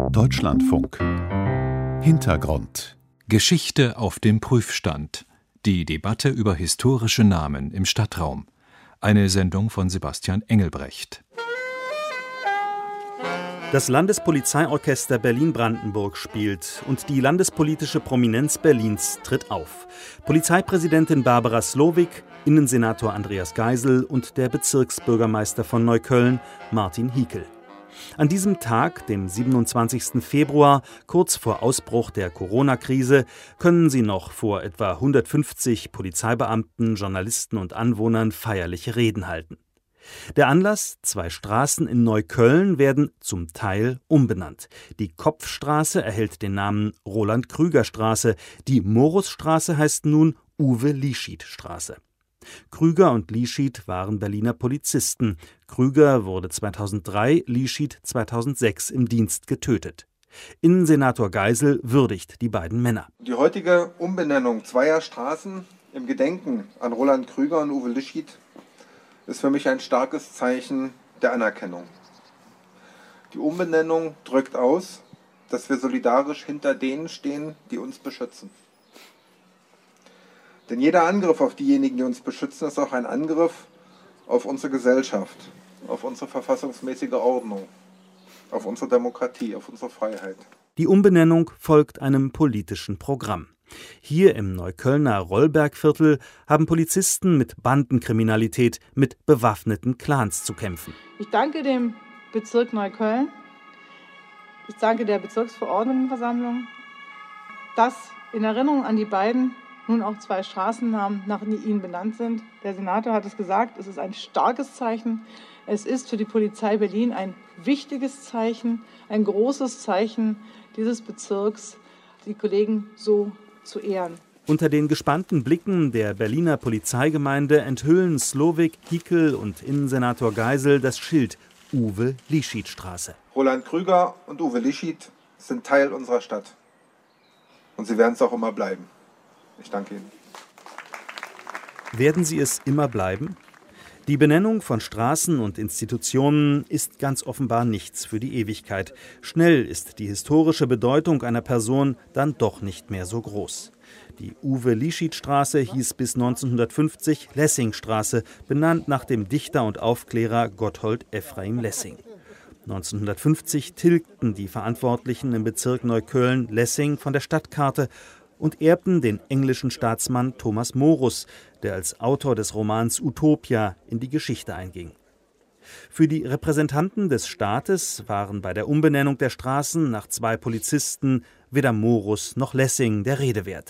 Deutschlandfunk. Hintergrund. Geschichte auf dem Prüfstand. Die Debatte über historische Namen im Stadtraum. Eine Sendung von Sebastian Engelbrecht. Das Landespolizeiorchester Berlin-Brandenburg spielt und die landespolitische Prominenz Berlins tritt auf. Polizeipräsidentin Barbara Slowik, Innensenator Andreas Geisel und der Bezirksbürgermeister von Neukölln, Martin Hiekel. An diesem Tag, dem 27. Februar, kurz vor Ausbruch der Corona-Krise, können sie noch vor etwa 150 Polizeibeamten, Journalisten und Anwohnern feierliche Reden halten. Der Anlass: 2 Straßen in Neukölln werden zum Teil umbenannt. Die Kopfstraße erhält den Namen Roland-Krüger-Straße, die Morusstraße heißt nun Uwe-Lieschied-Straße. Krüger und Lieschied waren Berliner Polizisten. Krüger wurde 2003, Lieschied 2006 im Dienst getötet. Innensenator Geisel würdigt die beiden Männer. Die heutige Umbenennung 2 Straßen im Gedenken an Roland Krüger und Uwe Lieschied ist für mich ein starkes Zeichen der Anerkennung. Die Umbenennung drückt aus, dass wir solidarisch hinter denen stehen, die uns beschützen. Denn jeder Angriff auf diejenigen, die uns beschützen, ist auch ein Angriff auf unsere Gesellschaft, auf unsere verfassungsmäßige Ordnung, auf unsere Demokratie, auf unsere Freiheit. Die Umbenennung folgt einem politischen Programm. Hier im Neuköllner Rollbergviertel haben Polizisten mit Bandenkriminalität, mit bewaffneten Clans zu kämpfen. Ich danke dem Bezirk Neukölln, ich danke der Bezirksverordnetenversammlung, dass in Erinnerung an die beiden nun auch 2 Straßennamen nach ihnen benannt sind. Der Senator hat es gesagt, es ist ein starkes Zeichen. Es ist für die Polizei Berlin ein wichtiges Zeichen, ein großes Zeichen dieses Bezirks, die Kollegen so zu ehren. Unter den gespannten Blicken der Berliner Polizeigemeinde enthüllen Slowik, Hiekel und Innensenator Geisel das Schild Uwe-Lieschied-Straße. Roland Krüger und Uwe Lieschied sind Teil unserer Stadt. Und sie werden es auch immer bleiben. Ich danke Ihnen. Werden sie es immer bleiben? Die Benennung von Straßen und Institutionen ist ganz offenbar nichts für die Ewigkeit. Schnell ist die historische Bedeutung einer Person dann doch nicht mehr so groß. Die Uwe-Lieschied-Straße hieß bis 1950 Lessingstraße, benannt nach dem Dichter und Aufklärer Gotthold Ephraim Lessing. 1950 tilgten die Verantwortlichen im Bezirk Neukölln Lessing von der Stadtkarte und erbten den englischen Staatsmann Thomas Morus, der als Autor des Romans Utopia in die Geschichte einging. Für die Repräsentanten des Staates waren bei der Umbenennung der Straßen nach 2 Polizisten weder Morus noch Lessing der Rede wert.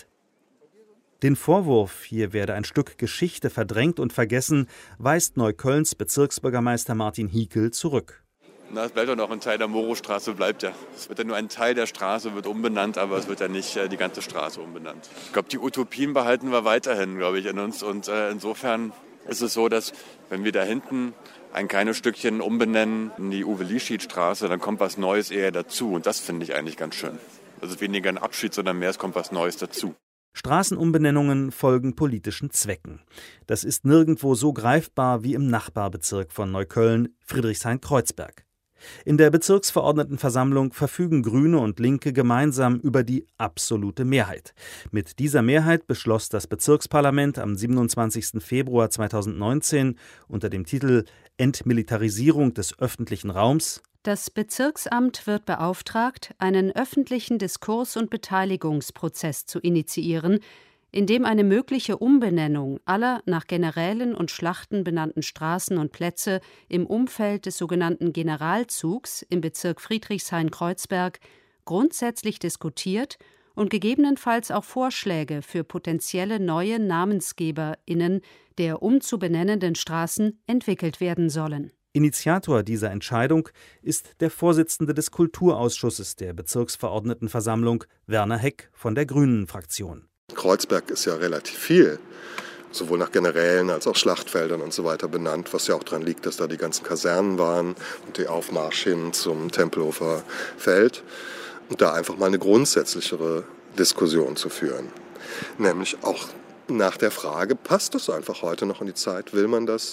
Den Vorwurf, hier werde ein Stück Geschichte verdrängt und vergessen, weist Neuköllns Bezirksbürgermeister Martin Hiekel zurück. Na, es bleibt doch noch ein Teil der Morusstraße, bleibt ja. Es wird ja nur ein Teil der Straße wird umbenannt, aber es wird ja nicht die ganze Straße umbenannt. Ich glaube, die Utopien behalten wir weiterhin, glaube ich, in uns. Und insofern ist es so, dass wenn wir da hinten ein kleines Stückchen umbenennen in die Uwe-Lieschied-Straße, dann kommt was Neues eher dazu. Und das finde ich eigentlich ganz schön. Also weniger ein Abschied, sondern mehr, es kommt was Neues dazu. Straßenumbenennungen folgen politischen Zwecken. Das ist nirgendwo so greifbar wie im Nachbarbezirk von Neukölln, Friedrichshain-Kreuzberg. In der Bezirksverordnetenversammlung verfügen Grüne und Linke gemeinsam über die absolute Mehrheit. Mit dieser Mehrheit beschloss das Bezirksparlament am 27. Februar 2019 unter dem Titel Entmilitarisierung des öffentlichen Raums: Das Bezirksamt wird beauftragt, einen öffentlichen Diskurs- und Beteiligungsprozess zu initiieren, in dem eine mögliche Umbenennung aller nach Generälen und Schlachten benannten Straßen und Plätze im Umfeld des sogenannten Generalzugs im Bezirk Friedrichshain-Kreuzberg grundsätzlich diskutiert und gegebenenfalls auch Vorschläge für potenzielle neue NamensgeberInnen der umzubenennenden Straßen entwickelt werden sollen. Initiator dieser Entscheidung ist der Vorsitzende des Kulturausschusses der Bezirksverordnetenversammlung, Werner Heck von der Grünen-Fraktion. Kreuzberg ist ja relativ viel, sowohl nach Generälen als auch Schlachtfeldern und so weiter benannt, was ja auch daran liegt, dass da die ganzen Kasernen waren und der Aufmarsch hin zum Tempelhofer Feld. Und da einfach mal eine grundsätzlichere Diskussion zu führen. Nämlich auch nach der Frage, passt das einfach heute noch in die Zeit? Will man das?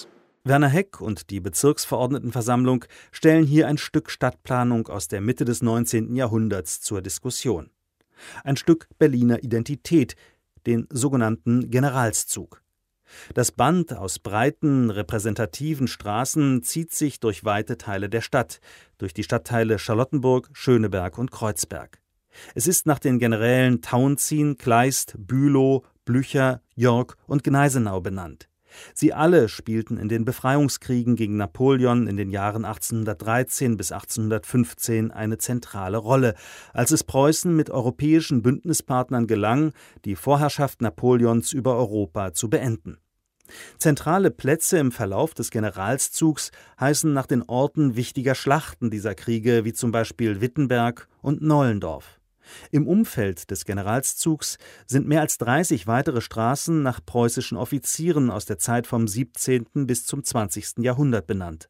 Werner Heck und die Bezirksverordnetenversammlung stellen hier ein Stück Stadtplanung aus der Mitte des 19. Jahrhunderts zur Diskussion. Ein Stück Berliner Identität, den sogenannten Generalszug. Das Band aus breiten, repräsentativen Straßen zieht sich durch weite Teile der Stadt, durch die Stadtteile Charlottenburg, Schöneberg und Kreuzberg. Es ist nach den Generälen Tauentzien, Kleist, Bülow, Blücher, Yorck und Gneisenau benannt. Sie alle spielten in den Befreiungskriegen gegen Napoleon in den Jahren 1813 bis 1815 eine zentrale Rolle, als es Preußen mit europäischen Bündnispartnern gelang, die Vorherrschaft Napoleons über Europa zu beenden. Zentrale Plätze im Verlauf des Generalszugs heißen nach den Orten wichtiger Schlachten dieser Kriege, wie zum Beispiel Wittenberg und Nollendorf. Im Umfeld des Generalszugs sind mehr als 30 weitere Straßen nach preußischen Offizieren aus der Zeit vom 17. bis zum 20. Jahrhundert benannt.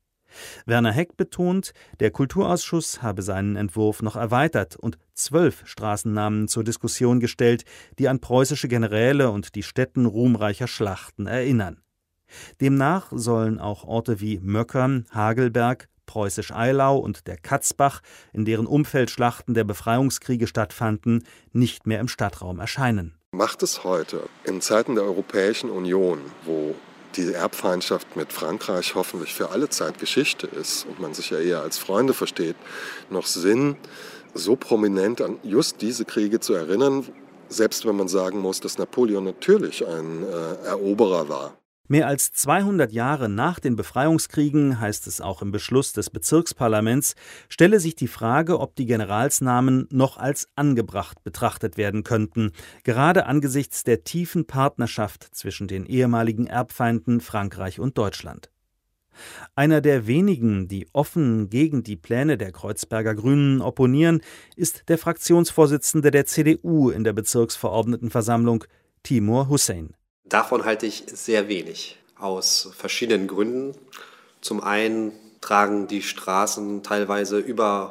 Werner Heck betont, der Kulturausschuss habe seinen Entwurf noch erweitert und 12 Straßennamen zur Diskussion gestellt, die an preußische Generäle und die Stätten ruhmreicher Schlachten erinnern. Demnach sollen auch Orte wie Möckern, Hagelberg, Preußisch-Eylau und der Katzbach, in deren Umfeld Schlachten der Befreiungskriege stattfanden, nicht mehr im Stadtraum erscheinen. Macht es heute, in Zeiten der Europäischen Union, wo die Erbfeindschaft mit Frankreich hoffentlich für alle Zeit Geschichte ist und man sich ja eher als Freunde versteht, noch Sinn, so prominent an just diese Kriege zu erinnern, selbst wenn man sagen muss, dass Napoleon natürlich ein Eroberer war? Mehr als 200 Jahre nach den Befreiungskriegen, heißt es auch im Beschluss des Bezirksparlaments, stelle sich die Frage, ob die Generalsnamen noch als angebracht betrachtet werden könnten, gerade angesichts der tiefen Partnerschaft zwischen den ehemaligen Erbfeinden Frankreich und Deutschland. Einer der wenigen, die offen gegen die Pläne der Kreuzberger Grünen opponieren, ist der Fraktionsvorsitzende der CDU in der Bezirksverordnetenversammlung, Timur Hussein. Davon halte ich sehr wenig, aus verschiedenen Gründen. Zum einen tragen die Straßen teilweise über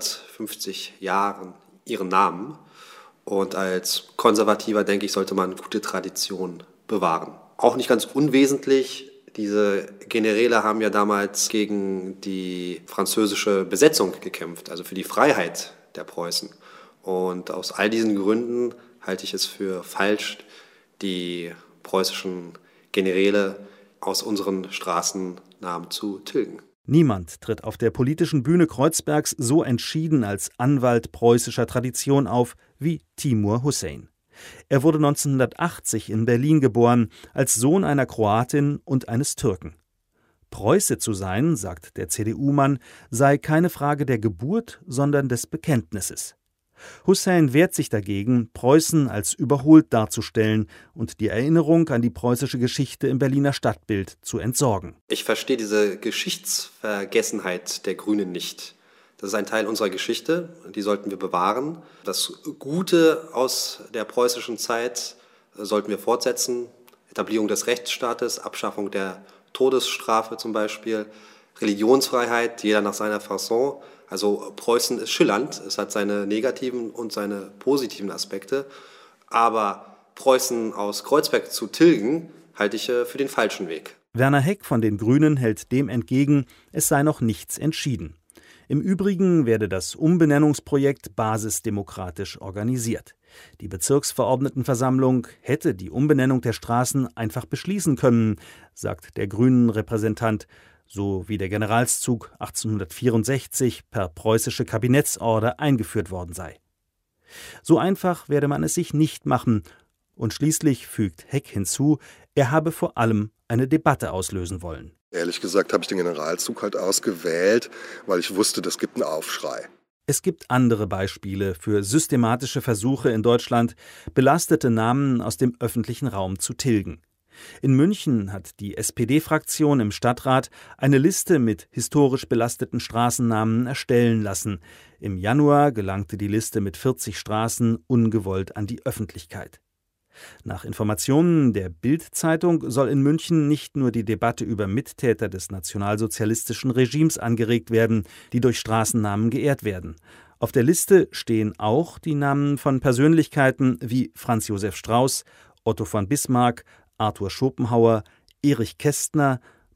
150 Jahren ihren Namen. Und als Konservativer, denke ich, sollte man gute Traditionen bewahren. Auch nicht ganz unwesentlich, diese Generäle haben ja damals gegen die französische Besetzung gekämpft, also für die Freiheit der Preußen. Und aus all diesen Gründen halte ich es für falsch, die preußischen Generäle aus unseren Straßennamen zu tilgen. Niemand tritt auf der politischen Bühne Kreuzbergs so entschieden als Anwalt preußischer Tradition auf wie Timur Hussein. Er wurde 1980 in Berlin geboren, als Sohn einer Kroatin und eines Türken. Preuße zu sein, sagt der CDU-Mann, sei keine Frage der Geburt, sondern des Bekenntnisses. Hussein wehrt sich dagegen, Preußen als überholt darzustellen und die Erinnerung an die preußische Geschichte im Berliner Stadtbild zu entsorgen. Ich verstehe diese Geschichtsvergessenheit der Grünen nicht. Das ist ein Teil unserer Geschichte, die sollten wir bewahren. Das Gute aus der preußischen Zeit sollten wir fortsetzen. Etablierung des Rechtsstaates, Abschaffung der Todesstrafe zum Beispiel, Religionsfreiheit, jeder nach seiner Fasson. Also Preußen ist schillernd, es hat seine negativen und seine positiven Aspekte. Aber Preußen aus Kreuzberg zu tilgen, halte ich für den falschen Weg. Werner Heck von den Grünen hält dem entgegen, es sei noch nichts entschieden. Im Übrigen werde das Umbenennungsprojekt basisdemokratisch organisiert. Die Bezirksverordnetenversammlung hätte die Umbenennung der Straßen einfach beschließen können, sagt der Grünen-Repräsentant, so wie der Generalszug 1864 per preußische Kabinettsorder eingeführt worden sei. So einfach werde man es sich nicht machen, und schließlich fügt Heck hinzu, er habe vor allem eine Debatte auslösen wollen. Ehrlich gesagt habe ich den Generalzug halt ausgewählt, weil ich wusste, das gibt einen Aufschrei. Es gibt andere Beispiele für systematische Versuche in Deutschland, belastete Namen aus dem öffentlichen Raum zu tilgen. In München hat die SPD-Fraktion im Stadtrat eine Liste mit historisch belasteten Straßennamen erstellen lassen. Im Januar gelangte die Liste mit 40 Straßen ungewollt an die Öffentlichkeit. Nach Informationen der Bild-Zeitung soll in München nicht nur die Debatte über Mittäter des nationalsozialistischen Regimes angeregt werden, die durch Straßennamen geehrt werden. Auf der Liste stehen auch die Namen von Persönlichkeiten wie Franz Josef Strauß, Otto von Bismarck, Arthur Schopenhauer, Erich Kästner,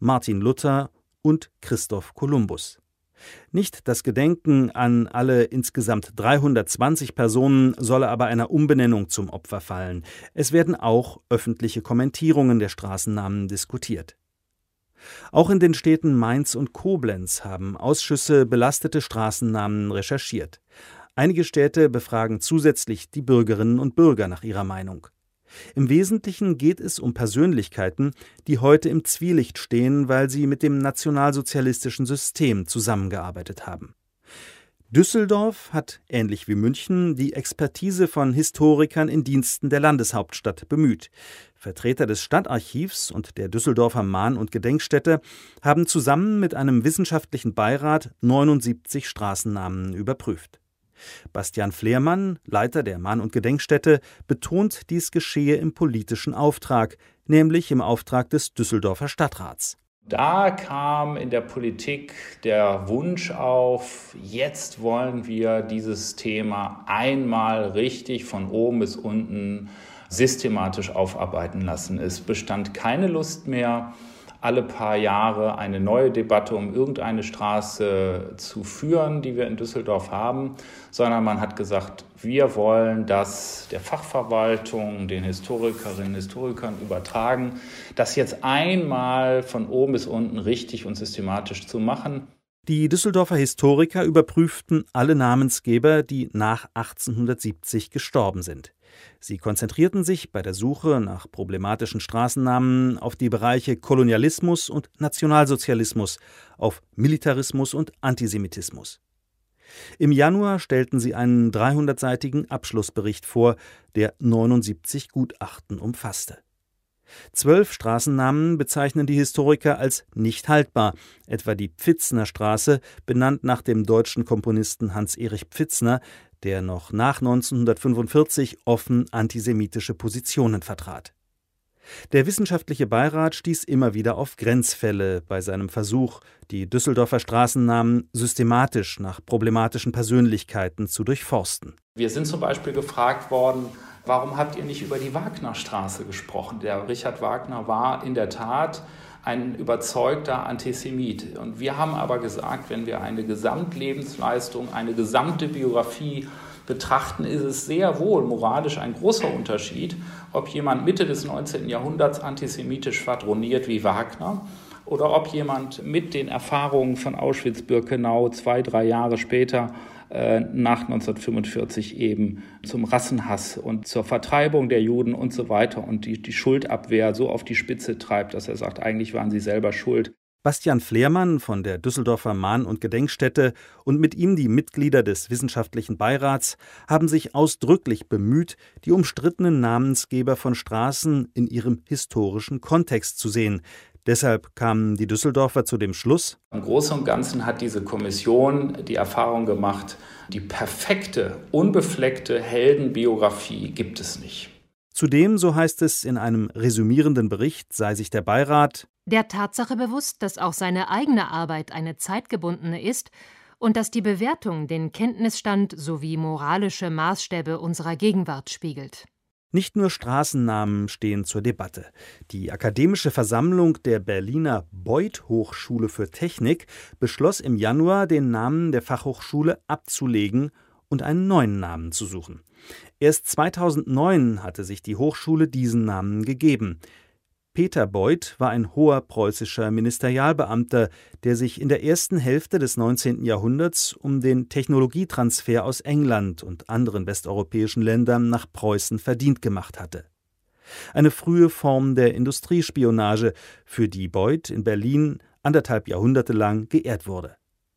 Martin Luther und Christoph Kolumbus. Nicht das Gedenken an alle insgesamt 320 Personen solle aber einer Umbenennung zum Opfer fallen. Es werden auch öffentliche Kommentierungen der Straßennamen diskutiert. Auch in den Städten Mainz und Koblenz haben Ausschüsse belastete Straßennamen recherchiert. Einige Städte befragen zusätzlich die Bürgerinnen und Bürger nach ihrer Meinung. Im Wesentlichen geht es um Persönlichkeiten, die heute im Zwielicht stehen, weil sie mit dem nationalsozialistischen System zusammengearbeitet haben. Düsseldorf hat, ähnlich wie München, die Expertise von Historikern in Diensten der Landeshauptstadt bemüht. Vertreter des Stadtarchivs und der Düsseldorfer Mahn- und Gedenkstätte haben zusammen mit einem wissenschaftlichen Beirat 79 Straßennamen überprüft. Bastian Flehrmann, Leiter der Mahn- und Gedenkstätte, betont, dies geschehe im politischen Auftrag, nämlich im Auftrag des Düsseldorfer Stadtrats. Da kam in der Politik der Wunsch auf, jetzt wollen wir dieses Thema einmal richtig von oben bis unten systematisch aufarbeiten lassen. Es bestand keine Lust mehr, alle paar Jahre eine neue Debatte um irgendeine Straße zu führen, die wir in Düsseldorf haben, sondern man hat gesagt, wir wollen das der Fachverwaltung, den Historikerinnen und Historikern übertragen, das jetzt einmal von oben bis unten richtig und systematisch zu machen. Die Düsseldorfer Historiker überprüften alle Namensgeber, die nach 1870 gestorben sind. Sie konzentrierten sich bei der Suche nach problematischen Straßennamen auf die Bereiche Kolonialismus und Nationalsozialismus, auf Militarismus und Antisemitismus. Im Januar stellten sie einen 300-seitigen Abschlussbericht vor, der 79 Gutachten umfasste. 12 Straßennamen bezeichnen die Historiker als nicht haltbar, etwa die Pfitzner Straße, benannt nach dem deutschen Komponisten Hans-Erich Pfitzner, der noch nach 1945 offen antisemitische Positionen vertrat. Der wissenschaftliche Beirat stieß immer wieder auf Grenzfälle bei seinem Versuch, die Düsseldorfer Straßennamen systematisch nach problematischen Persönlichkeiten zu durchforsten. Wir sind zum Beispiel gefragt worden, warum habt ihr nicht über die Wagnerstraße gesprochen? Der Richard Wagner war in der Tat ein überzeugter Antisemit. Und wir haben aber gesagt, wenn wir eine Gesamtlebensleistung, eine gesamte Biografie betrachten, ist es sehr wohl moralisch ein großer Unterschied, ob jemand Mitte des 19. Jahrhunderts antisemitisch schwadroniert wie Wagner oder ob jemand mit den Erfahrungen von Auschwitz-Birkenau 2-3 Jahre später nach 1945 eben zum Rassenhass und zur Vertreibung der Juden und so weiter und die Schuldabwehr so auf die Spitze treibt, dass er sagt, eigentlich waren sie selber schuld. Bastian Flehrmann von der Düsseldorfer Mahn- und Gedenkstätte und mit ihm die Mitglieder des wissenschaftlichen Beirats haben sich ausdrücklich bemüht, die umstrittenen Namensgeber von Straßen in ihrem historischen Kontext zu sehen. Deshalb kamen die Düsseldorfer zu dem Schluss: Im Großen und Ganzen hat diese Kommission die Erfahrung gemacht, die perfekte, unbefleckte Heldenbiografie gibt es nicht. Zudem, so heißt es in einem resümierenden Bericht, sei sich der Beirat der Tatsache bewusst, dass auch seine eigene Arbeit eine zeitgebundene ist und dass die Bewertung den Kenntnisstand sowie moralische Maßstäbe unserer Gegenwart spiegelt. Nicht nur Straßennamen stehen zur Debatte. Die Akademische Versammlung der Berliner Beuth-Hochschule für Technik beschloss im Januar, den Namen der Fachhochschule abzulegen und einen neuen Namen zu suchen. Erst 2009 hatte sich die Hochschule diesen Namen gegeben. Peter Beuth war ein hoher preußischer Ministerialbeamter, der sich in der ersten Hälfte des 19. Jahrhunderts um den Technologietransfer aus England und anderen westeuropäischen Ländern nach Preußen verdient gemacht hatte. Eine frühe Form der Industriespionage, für die Beuth in Berlin 1,5 Jahrhunderte lang geehrt wurde.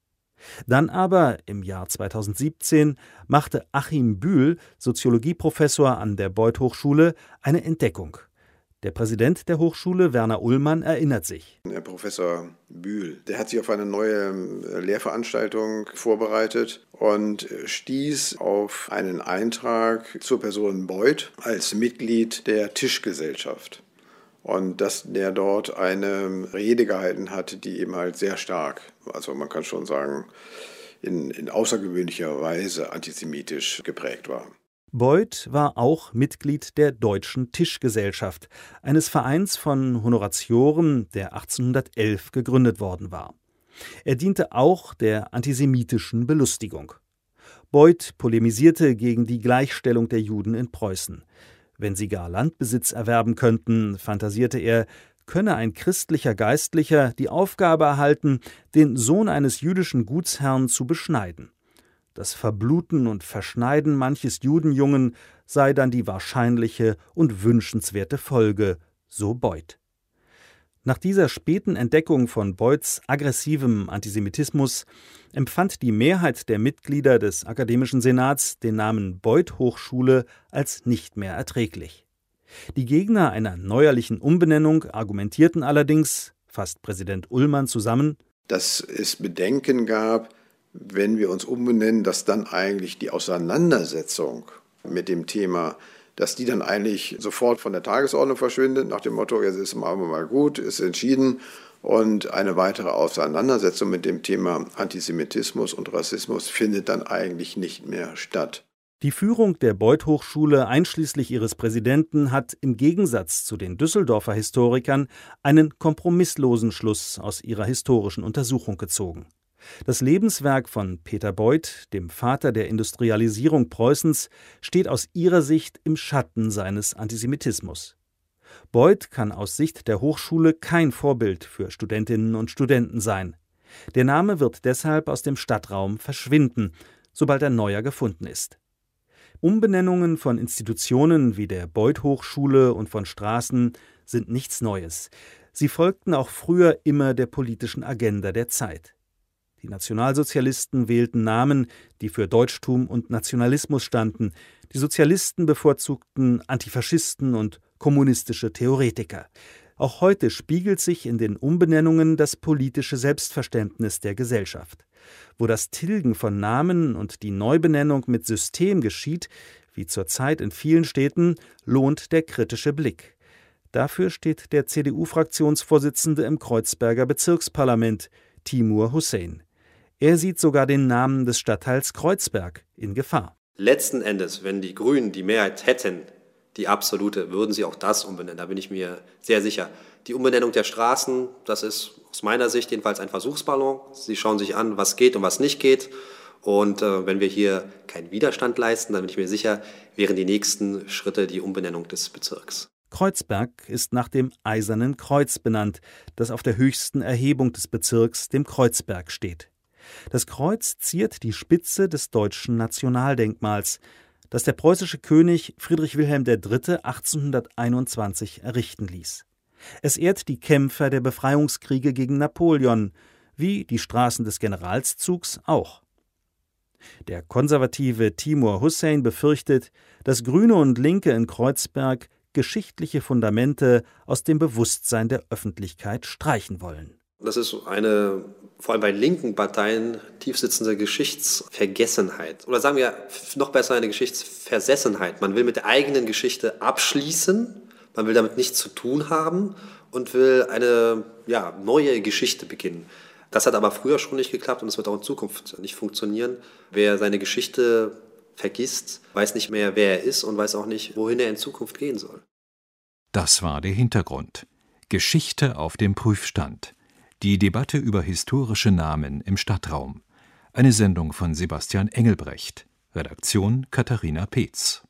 Dann aber, im Jahr 2017, machte Achim Bühl, Soziologieprofessor an der Beuth-Hochschule, eine Entdeckung. Der Präsident der Hochschule, Werner Ullmann, erinnert sich. Herr Professor Bühl, der hat sich auf eine neue Lehrveranstaltung vorbereitet und stieß auf einen Eintrag zur Person Beuth als Mitglied der Tischgesellschaft. Und dass der dort eine Rede gehalten hat, die eben halt sehr stark, also man kann schon sagen, in außergewöhnlicher Weise antisemitisch geprägt war. Beuth war auch Mitglied der Deutschen Tischgesellschaft, eines Vereins von Honoratioren, der 1811 gegründet worden war. Er diente auch der antisemitischen Belustigung. Beuth polemisierte gegen die Gleichstellung der Juden in Preußen. Wenn sie gar Landbesitz erwerben könnten, fantasierte er, könne ein christlicher Geistlicher die Aufgabe erhalten, den Sohn eines jüdischen Gutsherrn zu beschneiden. Das Verbluten und Verschneiden manches Judenjungen sei dann die wahrscheinliche und wünschenswerte Folge, so Beuth. Nach dieser späten Entdeckung von Beuths aggressivem Antisemitismus empfand die Mehrheit der Mitglieder des Akademischen Senats den Namen Beuth-Hochschule als nicht mehr erträglich. Die Gegner einer neuerlichen Umbenennung argumentierten allerdings, fasst Präsident Ullmann zusammen, dass es Bedenken gab, wenn wir uns umbenennen, dass dann eigentlich die Auseinandersetzung mit dem Thema, dass die dann eigentlich sofort von der Tagesordnung verschwindet, nach dem Motto, jetzt ist mal gut, ist entschieden, und eine weitere Auseinandersetzung mit dem Thema Antisemitismus und Rassismus findet dann eigentlich nicht mehr statt. Die Führung der Beuth-Hochschule einschließlich ihres Präsidenten hat im Gegensatz zu den Düsseldorfer Historikern einen kompromisslosen Schluss aus ihrer historischen Untersuchung gezogen. Das Lebenswerk von Peter Beuth, dem Vater der Industrialisierung Preußens, steht aus ihrer Sicht im Schatten seines Antisemitismus. Beuth kann aus Sicht der Hochschule kein Vorbild für Studentinnen und Studenten sein. Der Name wird deshalb aus dem Stadtraum verschwinden, sobald ein neuer gefunden ist. Umbenennungen von Institutionen wie der Beuth-Hochschule und von Straßen sind nichts Neues. Sie folgten auch früher immer der politischen Agenda der Zeit. Die Nationalsozialisten wählten Namen, die für Deutschtum und Nationalismus standen. Die Sozialisten bevorzugten Antifaschisten und kommunistische Theoretiker. Auch heute spiegelt sich in den Umbenennungen das politische Selbstverständnis der Gesellschaft. Wo das Tilgen von Namen und die Neubenennung mit System geschieht, wie zurzeit in vielen Städten, lohnt der kritische Blick. Dafür steht der CDU-Fraktionsvorsitzende im Kreuzberger Bezirksparlament, Timur Hussein. Er sieht sogar den Namen des Stadtteils Kreuzberg in Gefahr. Letzten Endes, wenn die Grünen die Mehrheit hätten, die absolute, würden sie auch das umbenennen. Da bin ich mir sehr sicher. Die Umbenennung der Straßen, das ist aus meiner Sicht jedenfalls ein Versuchsballon. Sie schauen sich an, was geht und was nicht geht. Und wenn wir hier keinen Widerstand leisten, dann bin ich mir sicher, wären die nächsten Schritte die Umbenennung des Bezirks. Kreuzberg ist nach dem Eisernen Kreuz benannt, das auf der höchsten Erhebung des Bezirks, dem Kreuzberg, steht. Das Kreuz ziert die Spitze des deutschen Nationaldenkmals, das der preußische König Friedrich Wilhelm III. 1821 errichten ließ. Es ehrt die Kämpfer der Befreiungskriege gegen Napoleon, wie die Straßen des Generalszugs auch. Der konservative Timur Hussein befürchtet, dass Grüne und Linke in Kreuzberg geschichtliche Fundamente aus dem Bewusstsein der Öffentlichkeit streichen wollen. Das ist eine, vor allem bei linken Parteien, tiefsitzende Geschichtsvergessenheit. Oder sagen wir noch besser eine Geschichtsversessenheit. Man will mit der eigenen Geschichte abschließen, man will damit nichts zu tun haben und will eine neue Geschichte beginnen. Das hat aber früher schon nicht geklappt und es wird auch in Zukunft nicht funktionieren. Wer seine Geschichte vergisst, weiß nicht mehr, wer er ist und weiß auch nicht, wohin er in Zukunft gehen soll. Das war der Hintergrund. Geschichte auf dem Prüfstand. Die Debatte über historische Namen im Stadtraum. Eine Sendung von Sebastian Engelbrecht. Redaktion Katharina Peetz.